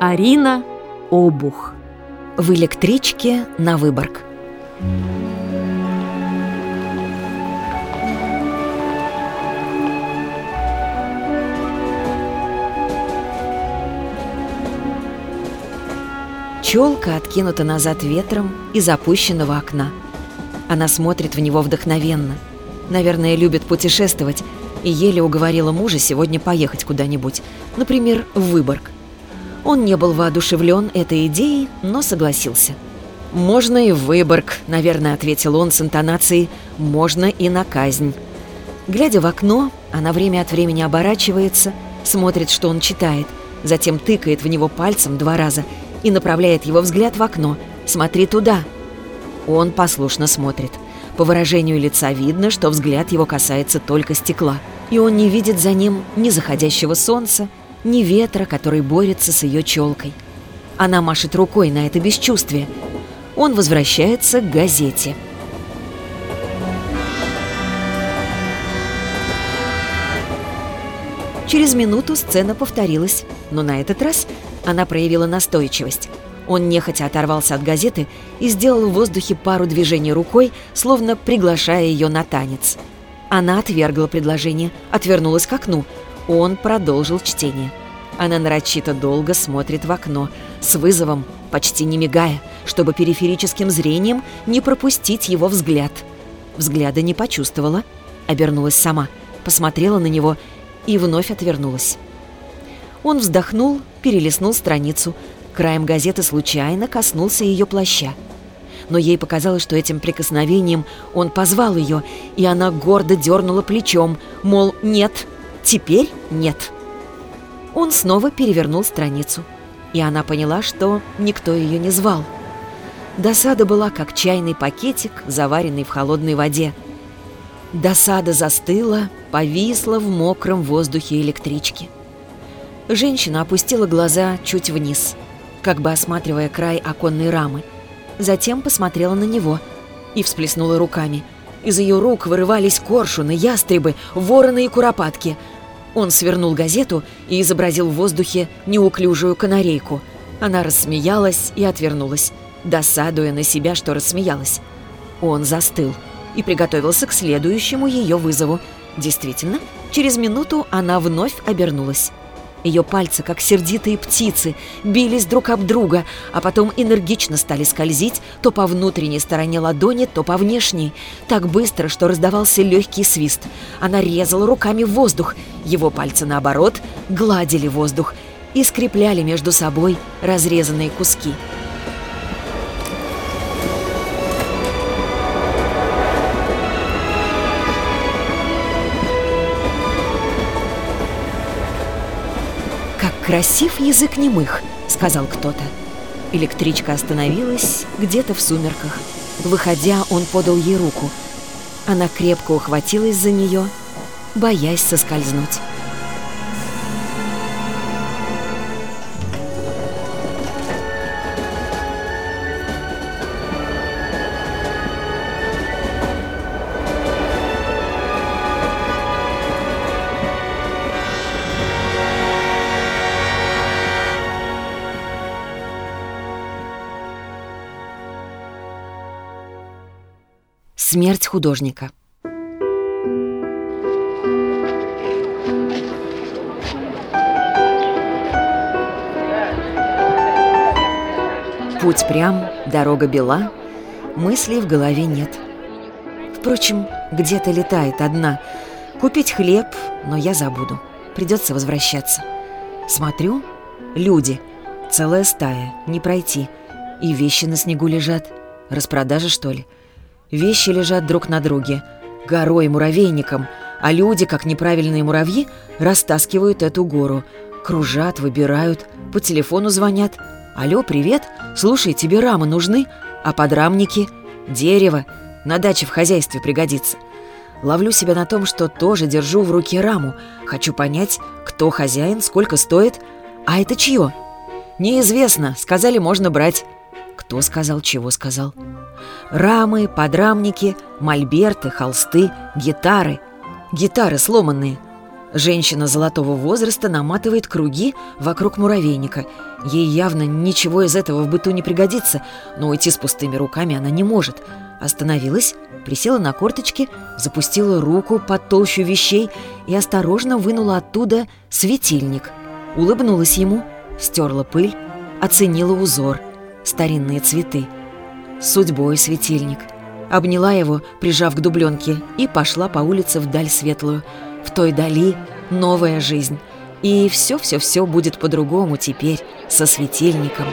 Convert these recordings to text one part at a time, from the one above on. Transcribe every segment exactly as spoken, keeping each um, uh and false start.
Арина Обух. В электричке на Выборг. Челка откинута назад ветром из опущенного окна. Она смотрит в него вдохновенно. Наверное, любит путешествовать и еле уговорила мужа сегодня поехать куда-нибудь, например, в Выборг. Он не был воодушевлен этой идеей, но согласился. «Можно и в Выборг», — наверное, ответил он с интонацией «можно и на казнь». Глядя в окно, она время от времени оборачивается, смотрит, что он читает, затем тыкает в него пальцем два раза и направляет его взгляд в окно. «Смотри туда». Он послушно смотрит. По выражению лица видно, что взгляд его касается только стекла, и он не видит за ним ни заходящего солнца, ни ветра, который борется с ее челкой. Она машет рукой на это бесчувствие. Он возвращается к газете. Через минуту сцена повторилась, но на этот раз она проявила настойчивость. Он нехотя оторвался от газеты и сделал в воздухе пару движений рукой, словно приглашая ее на танец. Она отвергла предложение, отвернулась к окну. Он продолжил чтение. Она нарочито долго смотрит в окно, с вызовом, почти не мигая, чтобы периферическим зрением не пропустить его взгляд. Взгляда не почувствовала, обернулась сама, посмотрела на него и вновь отвернулась. Он вздохнул, перелистнул страницу. Краем газеты случайно коснулся ее плаща. Но ей показалось, что этим прикосновением он позвал ее, и она гордо дернула плечом, мол, нет, теперь нет. Он снова перевернул страницу, и она поняла, что никто ее не звал. Досада была, как чайный пакетик, заваренный в холодной воде. Досада застыла, повисла в мокром воздухе электрички. Женщина опустила глаза чуть вниз, как бы осматривая край оконной рамы. Затем посмотрела на него и всплеснула руками. Из ее рук вырывались коршуны, ястребы, вороны и куропатки. Он свернул газету и изобразил в воздухе неуклюжую канарейку. Она рассмеялась и отвернулась, досадуя на себя, что рассмеялась. Он застыл и приготовился к следующему ее вызову. Действительно, через минуту она вновь обернулась. Ее пальцы, как сердитые птицы, бились друг об друга, а потом энергично стали скользить то по внутренней стороне ладони, то по внешней. Так быстро, что раздавался легкий свист. Она резала руками воздух. Его пальцы, наоборот, гладили воздух и скрепляли между собой разрезанные куски. «Красив язык немых», — сказал кто-то. Электричка остановилась где-то в сумерках. Выходя, он подал ей руку. Она крепко ухватилась за нее, боясь соскользнуть. Смерть художника. Путь прям, дорога бела, мыслей в голове нет. Впрочем, где-то летает одна. Купить хлеб, но я забуду. Придется возвращаться. Смотрю, люди, целая стая, не пройти. И вещи на снегу лежат. Распродажа, что ли? Вещи лежат друг на друге, горой, муравейником, а люди, как неправильные муравьи, растаскивают эту гору. Кружат, выбирают, по телефону звонят. «Алло, привет, слушай, тебе рамы нужны? А подрамники? Дерево, на даче в хозяйстве пригодится». Ловлю себя на том, что тоже держу в руке раму. Хочу понять, кто хозяин, сколько стоит. А это чье? Неизвестно, сказали, можно брать. Кто сказал, чего сказал? Рамы, подрамники, мольберты, холсты, гитары. Гитары сломанные. Женщина золотого возраста наматывает круги вокруг муравейника. Ей явно ничего из этого в быту не пригодится, но уйти с пустыми руками она не может. Остановилась, присела на корточки, запустила руку под толщу вещей и осторожно вынула оттуда светильник. Улыбнулась ему, стерла пыль, оценила узор, старинные цветы. С судьбой светильник. Обняла его, прижав к дубленке, и пошла по улице вдаль светлую. В той дали новая жизнь. И все-все-все будет по-другому теперь, со светильником.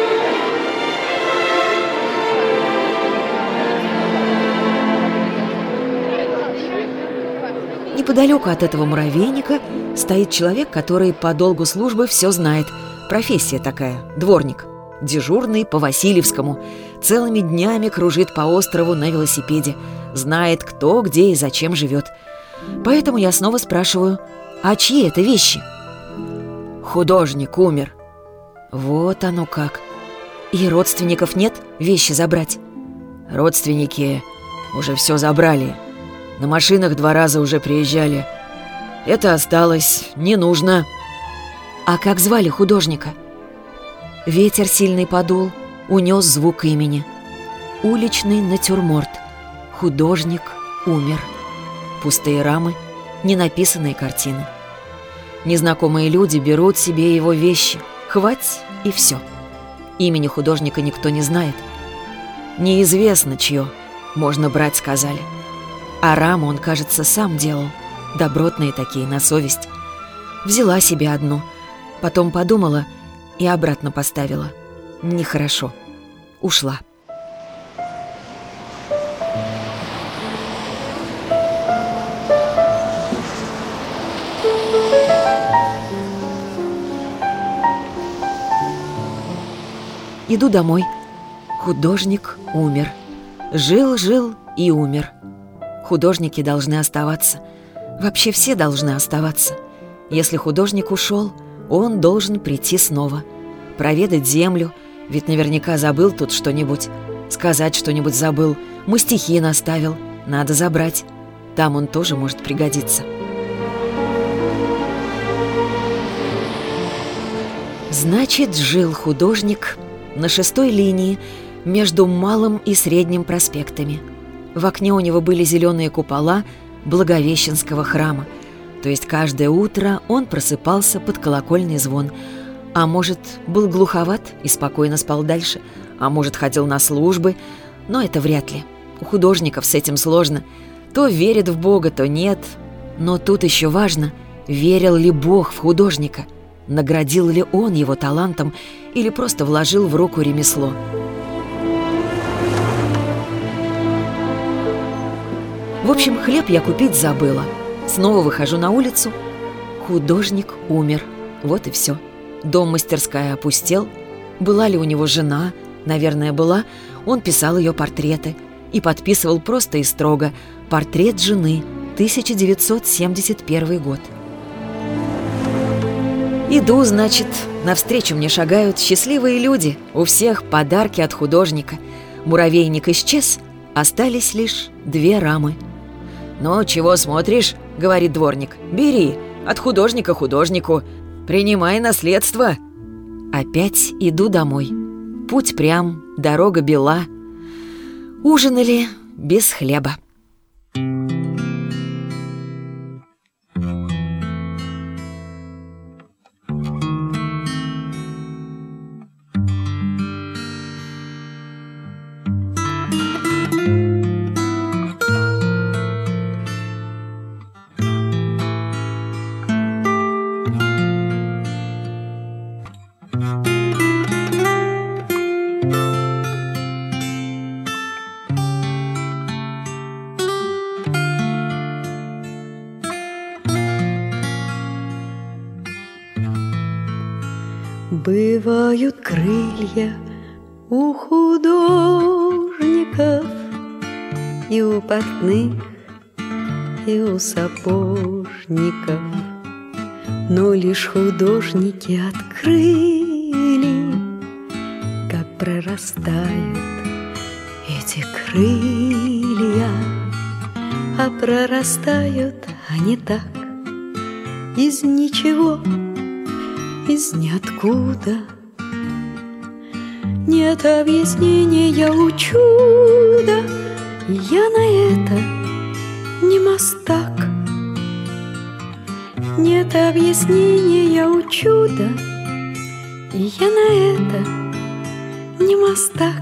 Неподалеку от этого муравейника стоит человек, который по долгу службы все знает. Профессия такая — дворник. Дежурный по Васильевскому. Целыми днями кружит по острову на велосипеде. Знает, кто, где и зачем живет. Поэтому я снова спрашиваю: а чьи это вещи? Художник умер. Вот оно как. И родственников нет вещи забрать? Родственники уже все забрали. На машинах два раза уже приезжали. Это осталось, не нужно. А как звали художника? Ветер сильный подул, унес звук имени. Уличный натюрморт. Художник умер. Пустые рамы, ненаписанные картины. Незнакомые люди берут себе его вещи. Хвать и все. Имени художника никто не знает. Неизвестно чье. Можно брать, сказали. А раму он, кажется, сам делал. Добротные такие, на совесть. Взяла себе одну. Потом подумала и обратно поставила. Нехорошо. Ушла. Иду домой. Художник умер. Жил-жил и умер. Художники должны оставаться. Вообще все должны оставаться. Если художник ушел, он должен прийти снова. Проведать землю, ведь наверняка забыл тут что-нибудь. Сказать что-нибудь забыл. Мастихи наставил. Надо забрать. Там он тоже может пригодиться. Значит, жил художник на шестой линии между Малым и Средним проспектами. В окне у него были зеленые купола Благовещенского храма. То есть каждое утро он просыпался под колокольный звон. А может, был глуховат и спокойно спал дальше, а может, ходил на службы, но это вряд ли. У художников с этим сложно. То верят в Бога, то нет. Но тут еще важно, верил ли Бог в художника, наградил ли он его талантом или просто вложил в руку ремесло. В общем, хлеб я купить забыла. Снова выхожу на улицу. Художник умер. Вот и все. Дом-мастерская опустел. Была ли у него жена? Наверное, была. Он писал ее портреты и подписывал просто и строго: «Портрет жены, тысяча девятьсот семьдесят первый год». Иду, значит, навстречу мне шагают счастливые люди. У всех подарки от художника. Муравейник исчез, остались лишь две рамы. «Ну, чего смотришь?» — говорит дворник. «Бери, от художника художнику. Принимай наследство». Опять иду домой. Путь прям, дорога бела. Ужинали без хлеба. Бывают крылья у художников, и у портных, и у сапожников, но лишь художники открыли, как прорастают эти крылья, а прорастают они так, из ничего, из ниоткуда. Нет объяснения у чуда, и я на это не мастак. Нет объяснения у чуда, и я на это не мастак.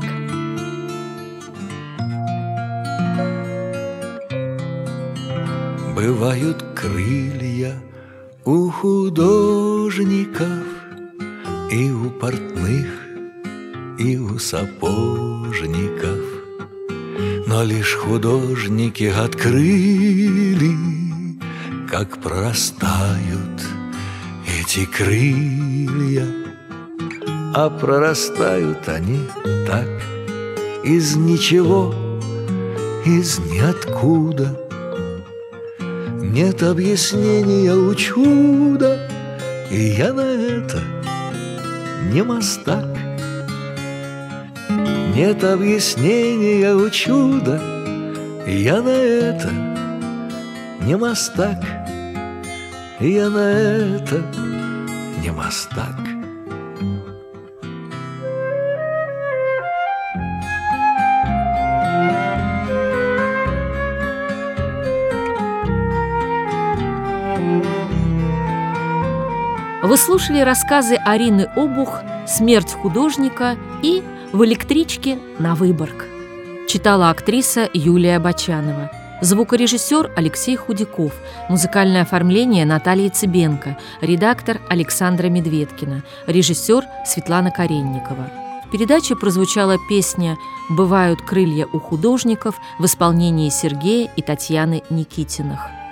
Бывают крылья у художников, и у портных, и у сапожников. Но лишь художники открыли, как прорастают эти крылья. А прорастают они так, из ничего, из ниоткуда. Нет объяснения у чуда, и я на это не мастак. Нет объяснения у чуда, и я на это не мастак. И я на это не мастак. Вы слушали рассказы Арины Обух «Смерть художника» и «В электричке на Выборг». Читала актриса Юлия Бочанова. Звукорежиссер Алексей Худяков. Музыкальное оформление Наталья Цыбенко. Редактор Александра Медведкина. Режиссер Светлана Каренникова. В передаче прозвучала песня «Бывают крылья у художников» в исполнении Сергея и Татьяны Никитиных.